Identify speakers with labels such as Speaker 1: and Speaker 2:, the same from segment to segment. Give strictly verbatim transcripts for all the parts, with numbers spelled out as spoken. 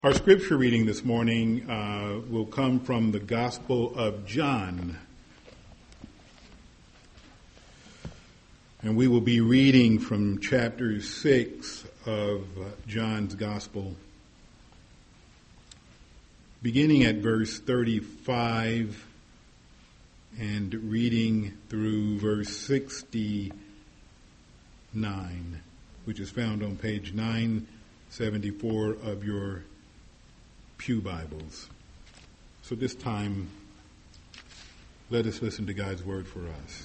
Speaker 1: Our scripture reading this morning uh, will come from the Gospel of John. And we will be reading from chapter six of uh, John's Gospel, beginning at verse thirty-five and reading through verse sixty-nine, which is found on page nine seventy-four of your Pew Bibles. So this time, let us listen to God's word for us.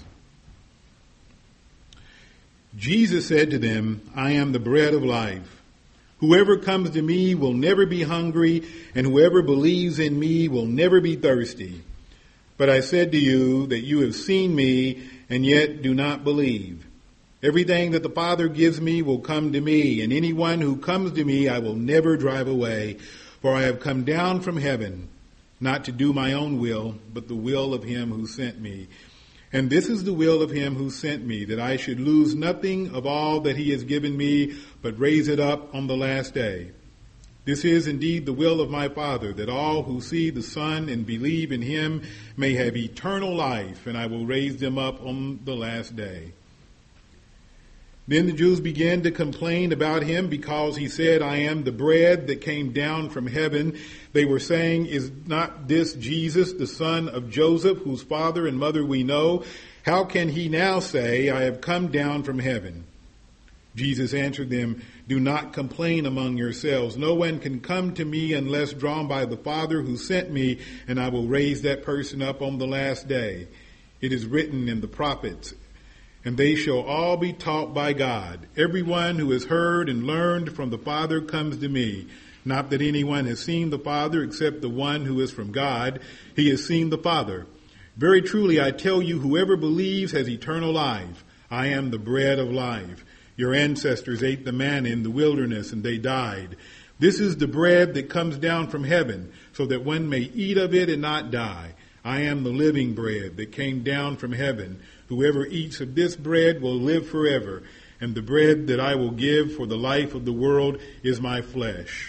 Speaker 1: Jesus said to them, I am the bread of life. Whoever comes to me will never be hungry, and whoever believes in me will never be thirsty. But I said to you that you have seen me, and yet do not believe. Everything that the Father gives me will come to me, and anyone who comes to me I will never drive away. For I have come down from heaven, not to do my own will, but the will of him who sent me. And this is the will of him who sent me, that I should lose nothing of all that he has given me, but raise it up on the last day. This is indeed the will of my Father, that all who see the Son and believe in him may have eternal life, and I will raise them up on the last day. Then the Jews began to complain about him because he said, I am the bread that came down from heaven. They were saying, is not this Jesus, the son of Joseph, whose father and mother we know? How can he now say, I have come down from heaven? Jesus answered them, do not complain among yourselves. No one can come to me unless drawn by the Father who sent me, and I will raise that person up on the last day. It is written in the prophets, and they shall all be taught by God. Everyone who has heard and learned from the Father comes to me. Not that anyone has seen the Father except the one who is from God. He has seen the Father. Very truly I tell you, whoever believes has eternal life. I am the bread of life. Your ancestors ate the manna in the wilderness, and they died. This is the bread that comes down from heaven, so that one may eat of it and not die. I am the living bread that came down from heaven. Whoever eats of this bread will live forever, and the bread that I will give for the life of the world is my flesh.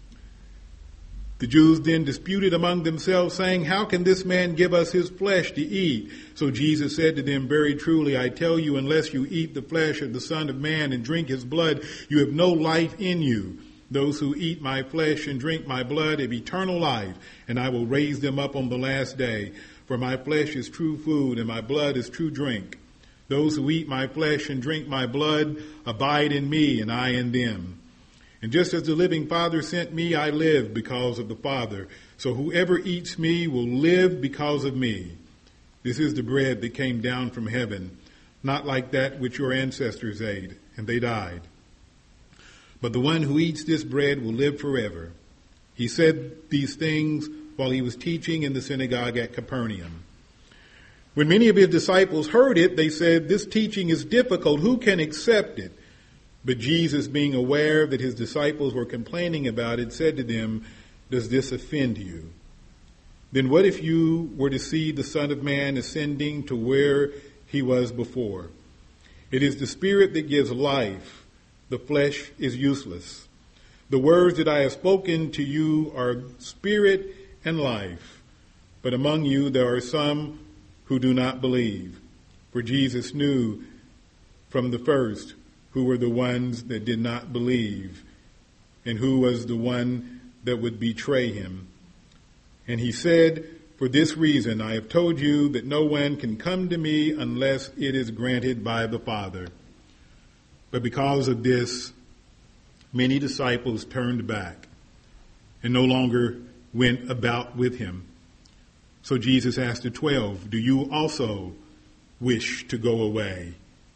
Speaker 1: The Jews then disputed among themselves, saying, how can this man give us his flesh to eat? So Jesus said to them, very truly, I tell you, unless you eat the flesh of the Son of Man and drink his blood, you have no life in you. Those who eat my flesh and drink my blood have eternal life, and I will raise them up on the last day. For my flesh is true food, and my blood is true drink. Those who eat my flesh and drink my blood abide in me, and I in them. And just as the living Father sent me, I live because of the Father. So whoever eats me will live because of me. This is the bread that came down from heaven, not like that which your ancestors ate, and they died. But the one who eats this bread will live forever. He said these things while he was teaching in the synagogue at Capernaum. When many of his disciples heard it, they said, this teaching is difficult. Who can accept it? But Jesus, being aware that his disciples were complaining about it, said to them, does this offend you? Then what if you were to see the Son of Man ascending to where he was before? It is the Spirit that gives life. The flesh is useless. The words that I have spoken to you are spirit and life. But among you there are some who do not believe. For Jesus knew from the first who were the ones that did not believe, and who was the one that would betray him. And he said, for this reason I have told you that no one can come to me unless it is granted by the Father. But because of this, many disciples turned back and no longer went about with him. So Jesus asked the twelve, do you also wish to go away?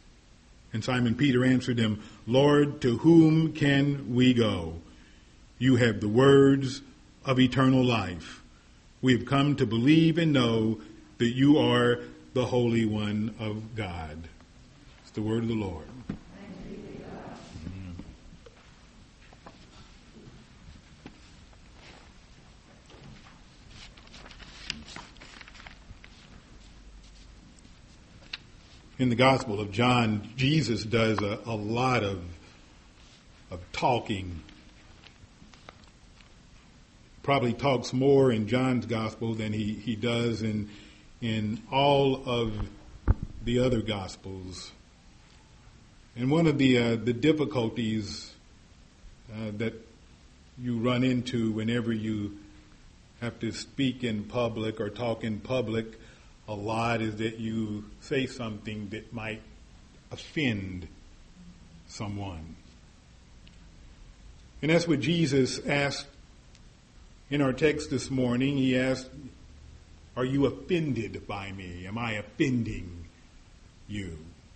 Speaker 1: And Simon Peter answered him, Lord, to whom can we go? You have the words of eternal life. We have come to believe and know that you are the Holy One of God. It's the word of the Lord. In the Gospel of John, Jesus does a, a lot of, of talking probably talks more in John's gospel than he, he does in in all of the other gospels. And one of the uh, the difficulties uh, that you run into whenever you have to speak in public or talk in public a lot is that you say something that might offend someone. And that's what Jesus asked in our text this morning. He asked, are you offended by me? Am I offending you?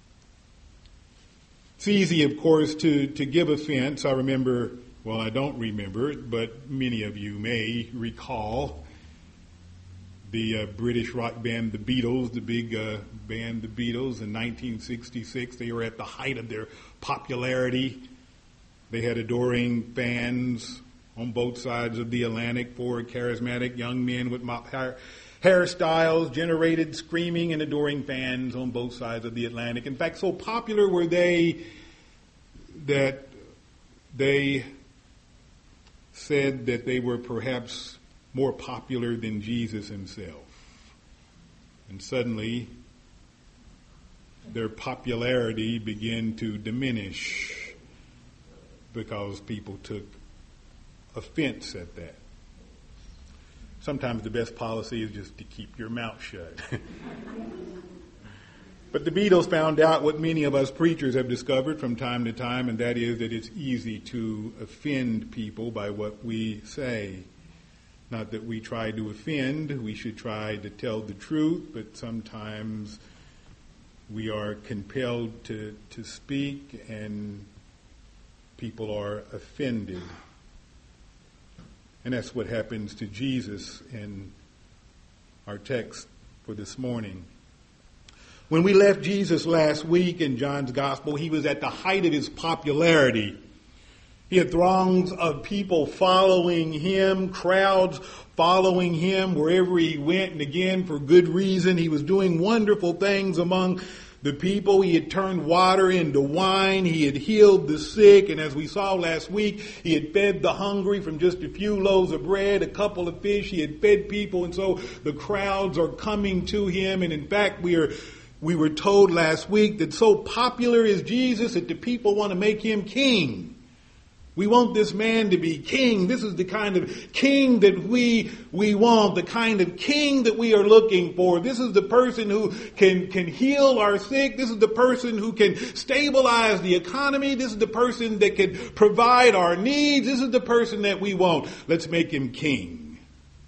Speaker 1: It's easy, of course, to, to give offense. I remember, well, I don't remember it, but many of you may recall the uh, British rock band, the Beatles, the big uh, band, the Beatles, in nineteen sixty-six. They were at the height of their popularity. They had adoring fans on both sides of the Atlantic, four charismatic young men with mop hair, hairstyles, generated screaming and adoring fans on both sides of the Atlantic. In fact, so popular were they that they said that they were perhaps more popular than Jesus himself. And suddenly, their popularity began to diminish because people took offense at that. Sometimes the best policy is just to keep your mouth shut. But the Beatles found out what many of us preachers have discovered from time to time, and that is that it's easy to offend people by what we say. Not that we try to offend, we should try to tell the truth, but sometimes we are compelled to, to speak and people are offended. And that's what happens to Jesus in our text for this morning. When we left Jesus last week in John's gospel, he was at the height of his popularity. He had throngs of people following him, crowds following him wherever he went, and again, for good reason. He was doing wonderful things among the people. He had turned water into wine. He had healed the sick. And as we saw last week, he had fed the hungry from just a few loaves of bread, a couple of fish. He had fed people. And so the crowds are coming to him. And in fact, we are, we were told last week that so popular is Jesus that the people want to make him king. We want this man to be king. This is the kind of king that we we want, the kind of king that we are looking for. This is the person who can, can heal our sick. This is the person who can stabilize the economy. This is the person that can provide our needs. This is the person that we want. Let's make him king.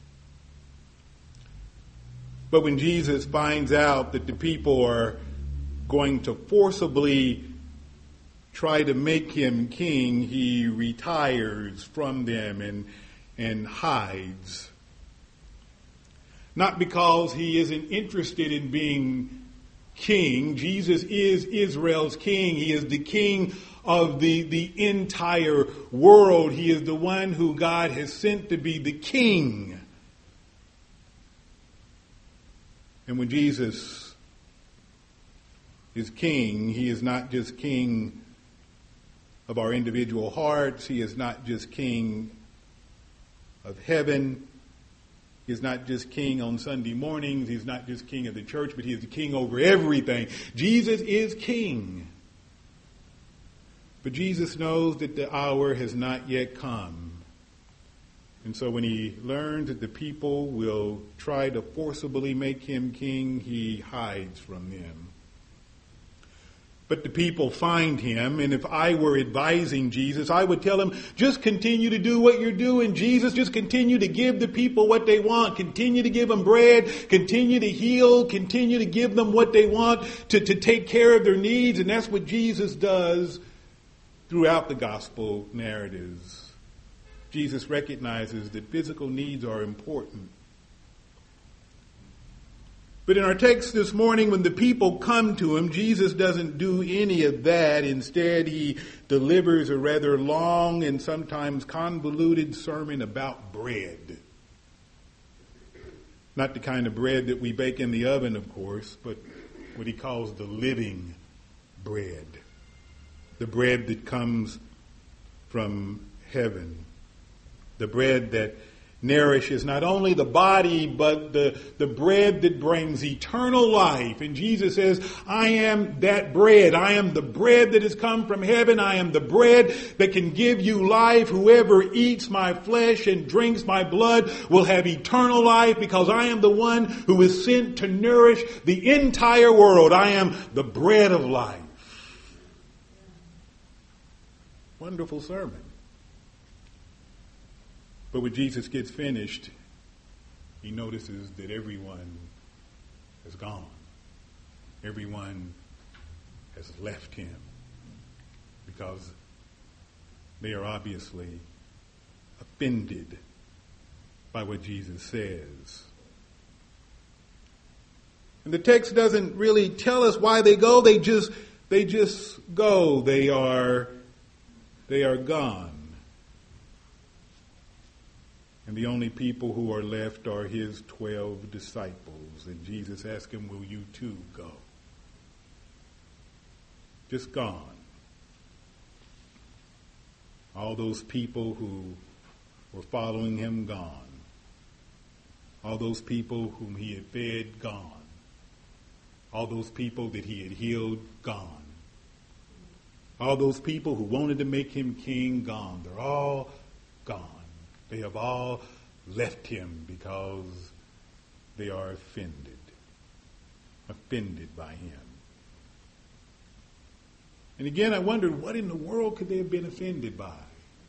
Speaker 1: But when Jesus finds out that the people are going to forcibly try to make him king, he retires from them and and hides. Not because he isn't interested in being king. Jesus is Israel's king. He is the king of the, the entire world. He is the one who God has sent to be the king. And when Jesus is king, he is not just king of our individual hearts. He is not just king of heaven. He is not just king on Sunday mornings. He's not just king of the church, but he is the king over everything. Jesus is king. But Jesus knows that the hour has not yet come. And so when he learns that the people will try to forcibly make him king, he hides from them. But the people find him, and if I were advising Jesus, I would tell him, just continue to do what you're doing, Jesus. Just continue to give the people what they want. Continue to give them bread. Continue to heal. Continue to give them what they want to, to take care of their needs. And that's what Jesus does throughout the gospel narratives. Jesus recognizes that physical needs are important. But in our text this morning, when the people come to him, Jesus doesn't do any of that. Instead, he delivers a rather long and sometimes convoluted sermon about bread. Not the kind of bread that we bake in the oven, of course, but what he calls the living bread. The bread that comes from heaven. The bread that nourishes not only the body, but the, the bread that brings eternal life. And Jesus says, I am that bread. I am the bread that has come from heaven. I am the bread that can give you life. Whoever eats my flesh and drinks my blood will have eternal life, because I am the one who is sent to nourish the entire world. I am the bread of life. Wonderful sermon. But when Jesus gets finished, he notices that everyone has gone. Everyone has left him, because they are obviously offended by what Jesus says. And the text doesn't really tell us why they go. They just they just go. They are they are gone. And the only people who are left are his twelve disciples. And Jesus asked him, will you too go? Just gone. All those people who were following him, gone. All those people whom he had fed, gone. All those people that he had healed, gone. All those people who wanted to make him king, gone. They're all gone. They have all left him because they are offended, offended by him. And again, I wondered, what in the world could they have been offended by?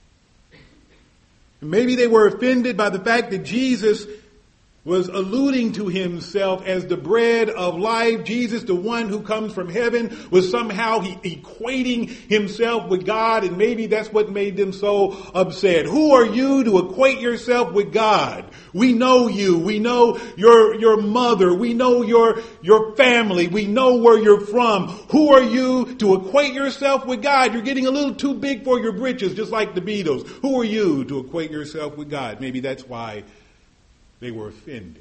Speaker 1: Maybe they were offended by the fact that Jesus was alluding to himself as the bread of life. Jesus, the one who comes from heaven, was somehow he equating himself with God, and maybe that's what made them so upset. Who are you to equate yourself with God? We know you. We know your your mother. We know your your family. We know where you're from. Who are you to equate yourself with God? You're getting a little too big for your britches, just like the Beatles. Who are you to equate yourself with God? Maybe that's why they were offended.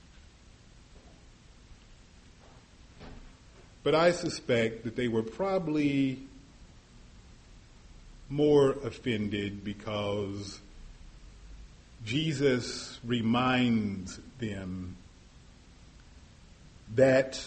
Speaker 1: But I suspect that they were probably more offended because Jesus reminds them that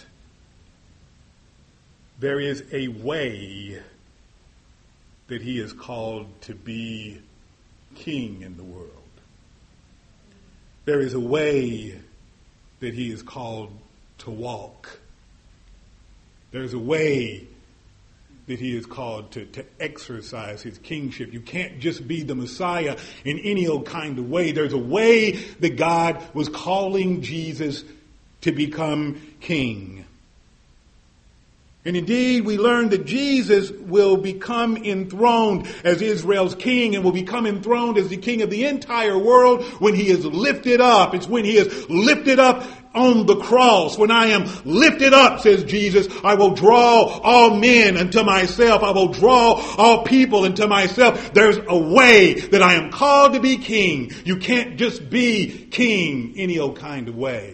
Speaker 1: there is a way that he is called to be king in the world. There is a way that he is called to walk. There's a way that he is called to, to exercise his kingship. You can't just be the Messiah in any old kind of way. There's a way that God was calling Jesus to become king. And indeed, we learn that Jesus will become enthroned as Israel's king, and will become enthroned as the king of the entire world when he is lifted up. It's when he is lifted up on the cross. When I am lifted up, says Jesus, I will draw all men unto myself. I will draw all people unto myself. There's a way that I am called to be king. You can't just be king any old kind of way.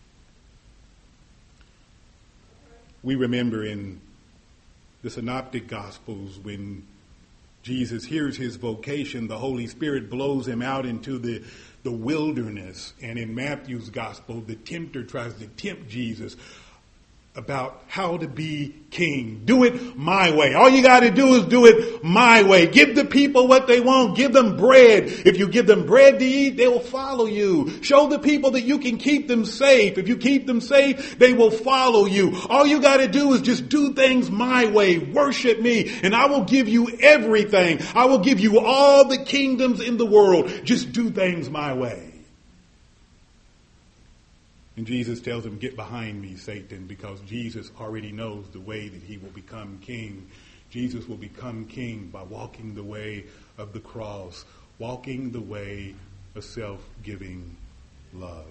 Speaker 1: We remember in the Synoptic Gospels when Jesus hears his vocation, the Holy Spirit blows him out into the, the wilderness. And in Matthew's Gospel, the tempter tries to tempt Jesus about how to be king. Do it my way. All you got to do is do it my way. Give the people what they want. Give them bread. If you give them bread to eat, they will follow you. Show the people that you can keep them safe. If you keep them safe, they will follow you. All you got to do is just do things my way. Worship me, and I will give you everything. I will give you all the kingdoms in the world. Just do things my way. And Jesus tells him, get behind me, Satan, because Jesus already knows the way that he will become king. Jesus will become king by walking the way of the cross, walking the way of self-giving love.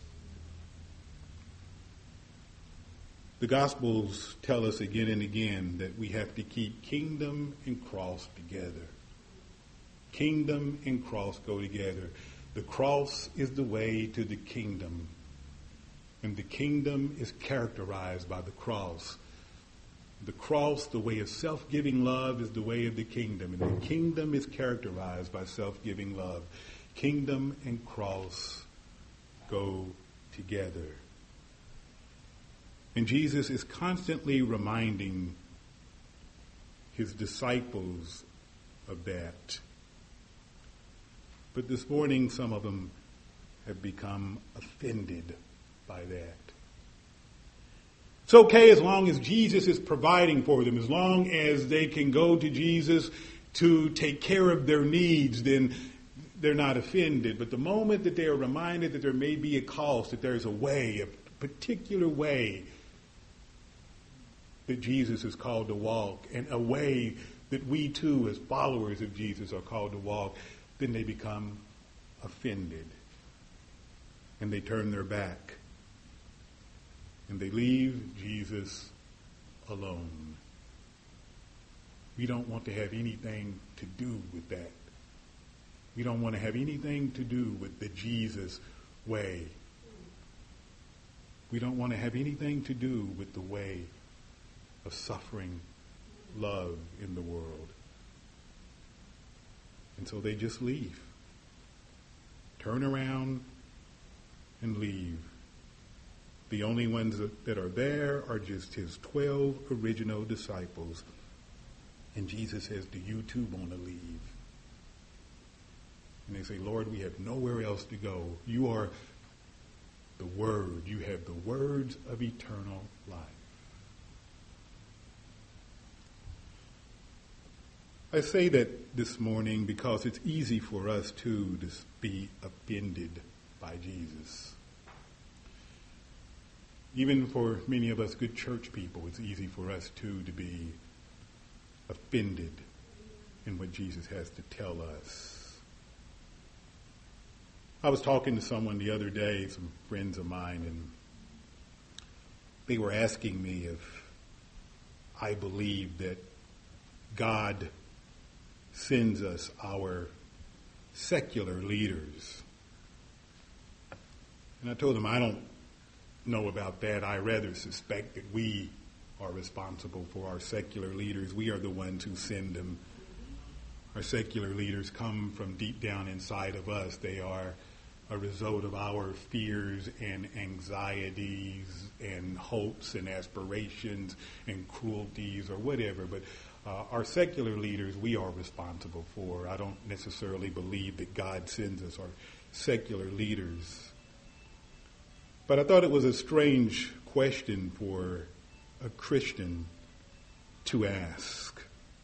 Speaker 1: The Gospels tell us again and again that we have to keep kingdom and cross together. Kingdom and cross go together. The cross is the way to the kingdom. And the kingdom is characterized by the cross. The cross, the way of self-giving love, is the way of the kingdom. And the kingdom is characterized by self-giving love. Kingdom and cross go together. And Jesus is constantly reminding his disciples of that. But this morning, some of them have become offended by that. It's okay as long as Jesus is providing for them, as long as they can go to Jesus to take care of their needs, then they're not offended. But the moment that they are reminded that there may be a cost, that there's a way, a particular way that Jesus is called to walk, and a way that we too as followers of Jesus are called to walk, then they become offended. And they turn their back. And they leave Jesus alone. We don't want to have anything to do with that. We don't want to have anything to do with the Jesus way. We don't want to have anything to do with the way of suffering love in the world. And so they just leave. Turn around and leave. The only ones that are there are just his twelve original disciples. And Jesus says, do you too want to leave? And they say, Lord, we have nowhere else to go. You are the Word. You have the words of eternal life. I say that this morning because it's easy for us too to be offended by Jesus. Even for many of us good church people, it's easy for us too to be offended in what Jesus has to tell us. I was talking to someone the other day, some friends of mine, and they were asking me if I believe that God sends us our secular leaders. And I told them I don't know about that. I rather suspect that we are responsible for our secular leaders. We are the ones who send them. Our secular leaders come from deep down inside of us. They are a result of our fears and anxieties and hopes and aspirations and cruelties or whatever. But uh, our secular leaders, we are responsible for. I don't necessarily believe that God sends us our secular leaders. But I thought it was a strange question for a Christian to ask,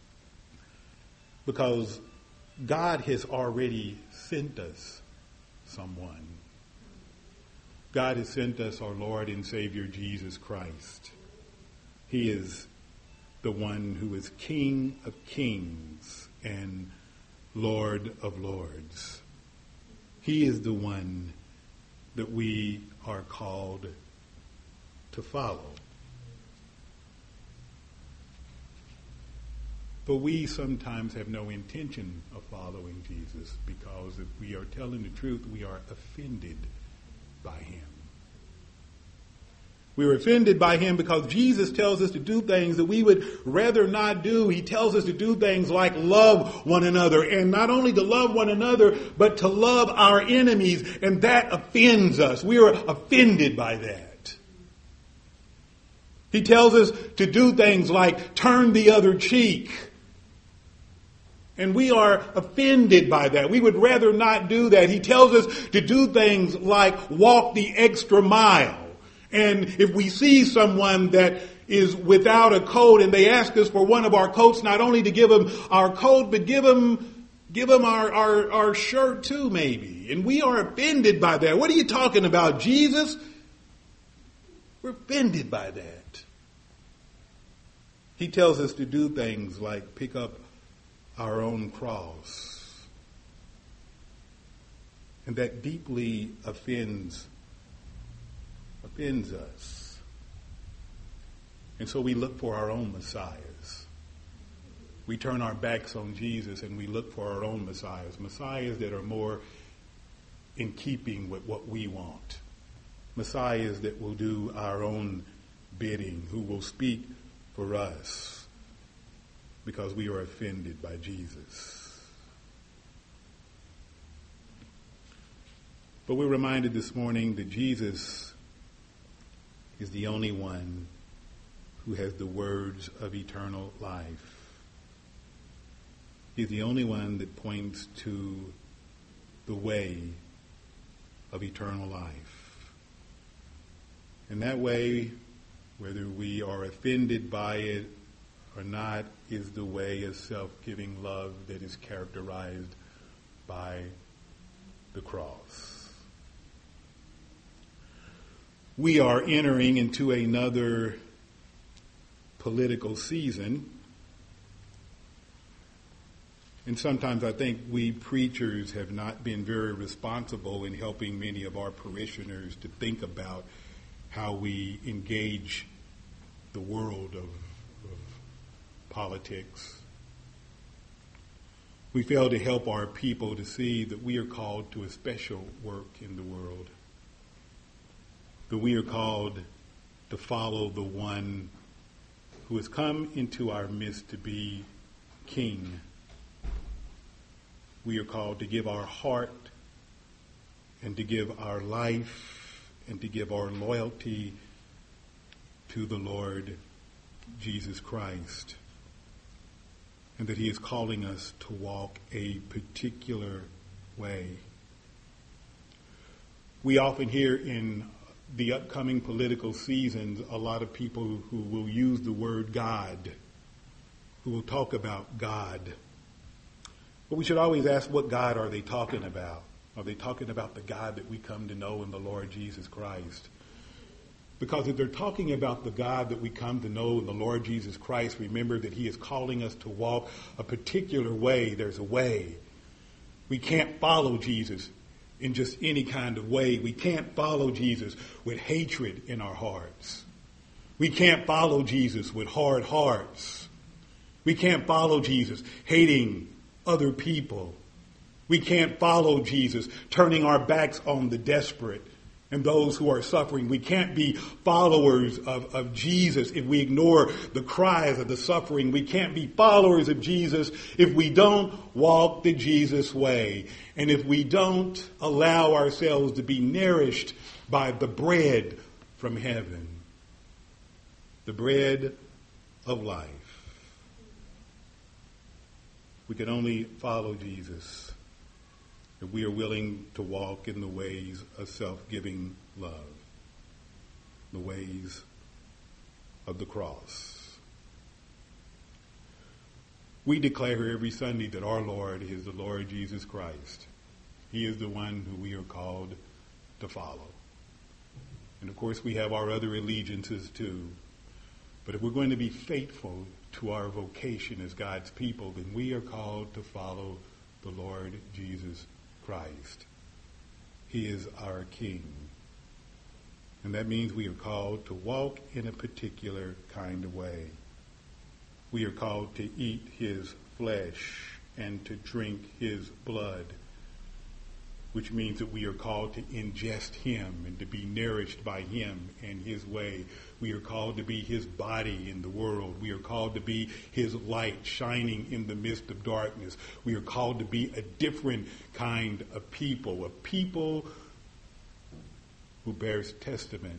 Speaker 1: because God has already sent us someone. God has sent us our Lord and Savior Jesus Christ. He is the one who is King of kings and Lord of lords. He is the one that we are called to follow. But we sometimes have no intention of following Jesus, because if we are telling the truth, we are offended by him. We are offended by him because Jesus tells us to do things that we would rather not do. He tells us to do things like love one another, and not only to love one another, but to love our enemies, and that offends us. We are offended by that. He tells us to do things like turn the other cheek. And we are offended by that. We would rather not do that. He tells us to do things like walk the extra mile. And if we see someone that is without a coat and they ask us for one of our coats, not only to give them our coat, but give them, give them our, our, our shirt too, maybe. And we are offended by that. What are you talking about, Jesus? We're offended by that. He tells us to do things like pick up our own cross. And that deeply offends offends us. And so we look for our own messiahs. We turn our backs on Jesus and we look for our own messiahs. Messiahs that are more in keeping with what we want. Messiahs that will do our own bidding, who will speak for us, because we are offended by Jesus. But we're reminded this morning that Jesus is the only one who has the words of eternal life. He's the only one that points to the way of eternal life. And that way, whether we are offended by it or not, is the way of self-giving love that is characterized by the cross. We are entering into another political season. And sometimes I think we preachers have not been very responsible in helping many of our parishioners to think about how we engage the world of, of politics. We fail to help our people to see that we are called to a special work in the world, that we are called to follow the one who has come into our midst to be King. We are called to give our heart and to give our life and to give our loyalty to the Lord Jesus Christ. And that he is calling us to walk a particular way. We often hear in the upcoming political seasons a lot of people who will use the word God, who will talk about God. But we should always ask, what God are they talking about? Are they talking about the God that we come to know in the Lord Jesus Christ? Because if they're talking about the God that we come to know in the Lord Jesus Christ, remember that he is calling us to walk a particular way. There's a way. We can't follow Jesus in just any kind of way. We can't follow Jesus with hatred in our hearts. We can't follow Jesus with hard hearts. We can't follow Jesus hating other people. We can't follow Jesus turning our backs on the desperate and those who are suffering. We can't be followers of, of Jesus if we ignore the cries of the suffering. We can't be followers of Jesus if we don't walk the Jesus way. And if we don't allow ourselves to be nourished by the bread from heaven, the bread of life. We can only follow Jesus if we are willing to walk in the ways of self-giving love, the ways of the cross. We declare every Sunday that our Lord is the Lord Jesus Christ. He is the one who we are called to follow. And of course we have our other allegiances too. But if we're going to be faithful to our vocation as God's people, then we are called to follow the Lord Jesus Christ. He is our King. And that means we are called to walk in a particular kind of way. We are called to eat his flesh and to drink his blood, which means that we are called to ingest him and to be nourished by him and his way. We are called to be his body in the world. We are called to be his light shining in the midst of darkness. We are called to be a different kind of people, a people who bears testament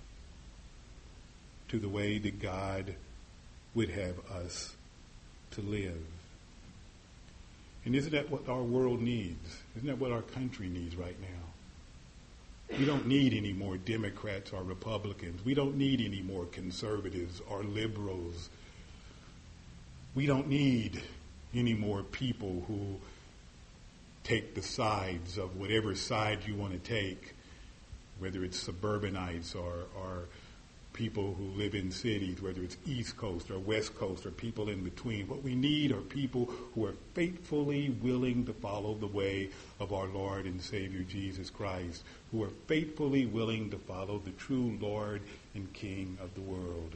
Speaker 1: to the way that God would have us to live. And isn't that what our world needs? Isn't that what our country needs right now? We don't need any more Democrats or Republicans. We don't need any more conservatives or liberals. We don't need any more people who take the sides of whatever side you want to take, whether it's suburbanites or, or people who live in cities, whether it's East Coast or West Coast or people in between. What we need are people who are faithfully willing to follow the way of our Lord and Savior Jesus Christ, who are faithfully willing to follow the true Lord and King of the world.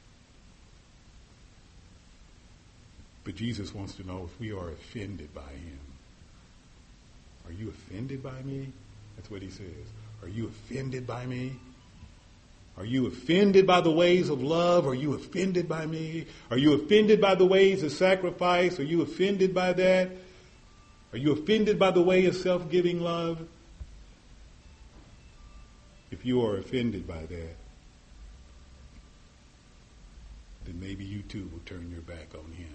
Speaker 1: But Jesus wants to know if we are offended by him. Are you offended by me? That's what he says. Are you offended by me? Are you offended by the ways of love? Are you offended by me? Are you offended by the ways of sacrifice? Are you offended by that? Are you offended by the way of self-giving love? If you are offended by that, then maybe you too will turn your back on him.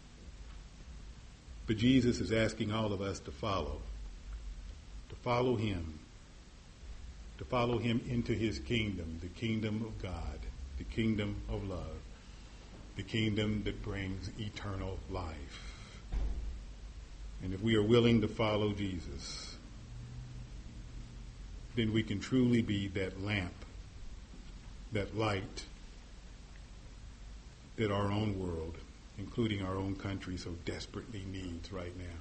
Speaker 1: But Jesus is asking all of us to follow, to follow him, to follow him into his kingdom, the kingdom of God, the kingdom of love, the kingdom that brings eternal life. And if we are willing to follow Jesus, then we can truly be that lamp, that light that our own world, including our own country, so desperately needs right now.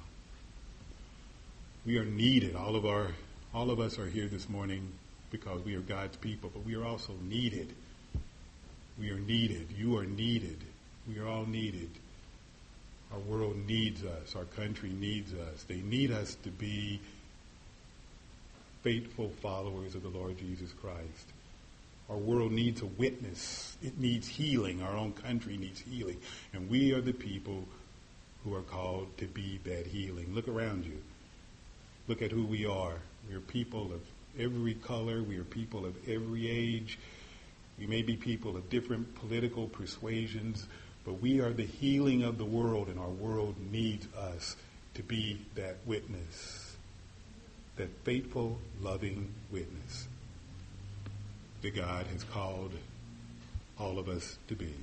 Speaker 1: We are needed. All of our, all of us are here this morning because we are God's people, but we are also needed. We are needed. You are needed. We are all needed. Our world needs us. Our country needs us. They need us to be faithful followers of the Lord Jesus Christ. Our world needs a witness. It needs healing. Our own country needs healing. And we are the people who are called to be that healing. Look around you. Look at who we are. We are people of every color. We are people of every age. We may be people of different political persuasions, but we are the healing of the world, and our world needs us to be that witness, that faithful, loving witness that God has called all of us to be.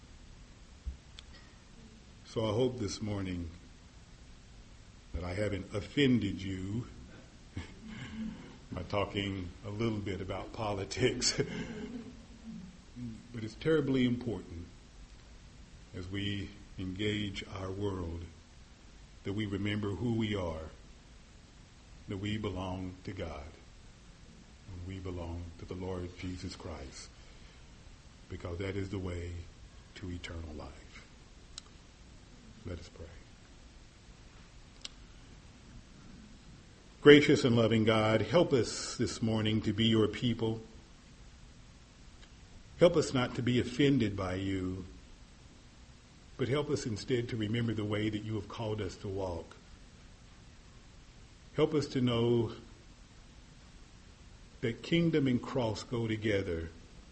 Speaker 1: So I hope this morning that I haven't offended you by talking a little bit about politics. But it's terribly important as we engage our world that we remember who we are, that we belong to God, and we belong to the Lord Jesus Christ, because that is the way to eternal life. Let us pray. Gracious and loving God, help us this morning to be your people. Help us not to be offended by you, but help us instead to remember the way that you have called us to walk. Help us to know that kingdom and cross go together,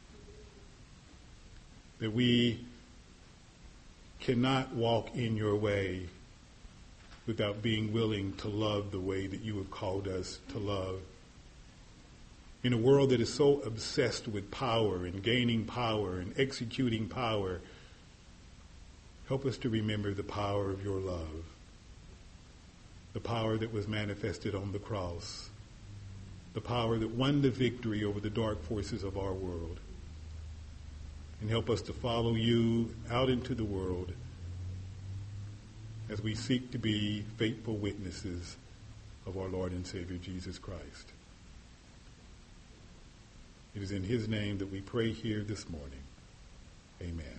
Speaker 1: that we cannot walk in your way without being willing to love the way that you have called us to love. In a world that is so obsessed with power and gaining power and executing power, help us to remember the power of your love, the power that was manifested on the cross, the power that won the victory over the dark forces of our world. And help us to follow you out into the world as we seek to be faithful witnesses of our Lord and Savior Jesus Christ. It is in his name that we pray here this morning. Amen.